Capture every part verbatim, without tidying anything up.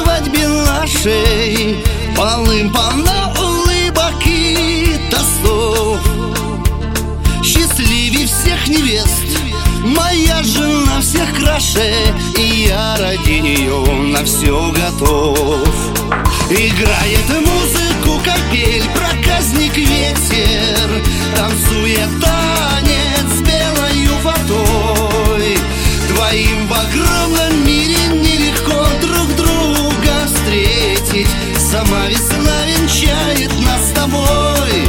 свадьбе нашей полным-полно улыбок и тостов. Счастливей всех невест моя жена всех краше, и я ради нее на все готов. Играет музыку капель, проказник ветер, танцует танец с белою водой. Твоим в огромном мире нелегко друг друга встретить, сама весна венчает нас с тобой.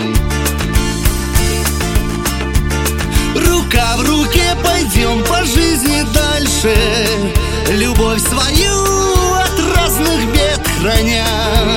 Рука в руке пойдем по жизни дальше, любовь свою от разных бед храня.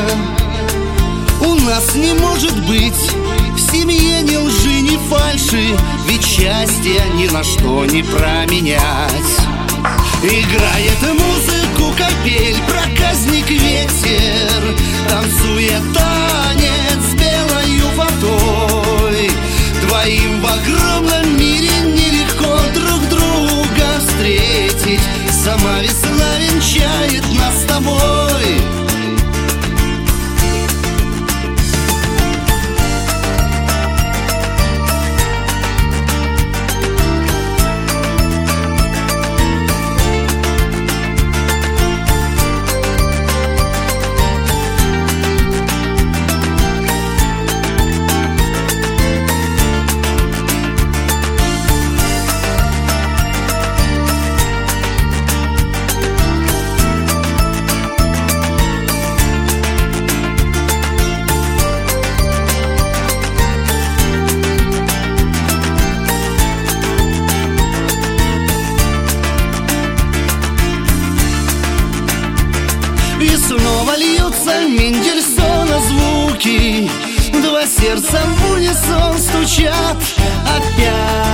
У нас не может быть в семье ни лжи, ни фальши, ведь счастье ни на что не променять. Играет музыку капель, проказник ветер, танцует танец с белою водой. Твоим в огромном мире нелегко друг друга встретить, сама весна венчает нас с тобой. И снова льются Мендельсона звуки, два сердца в унисон стучат опять.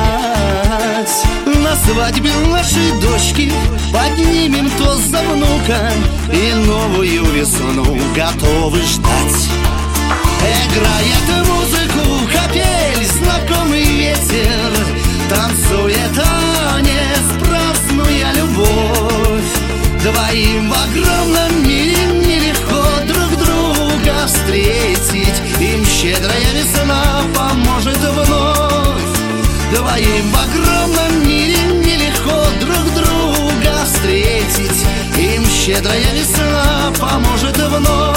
На свадьбе нашей дочки поднимем тост за внука и новую весну готовы ждать. Играет музыку капель, знакомый ветер, танцует танец, празднуя любовь. Двоим в огромном мире нелегко друг друга встретить, им щедрая весна поможет вновь. Двоим в огромном мире нелегко друг друга встретить, им щедрая весна поможет вновь.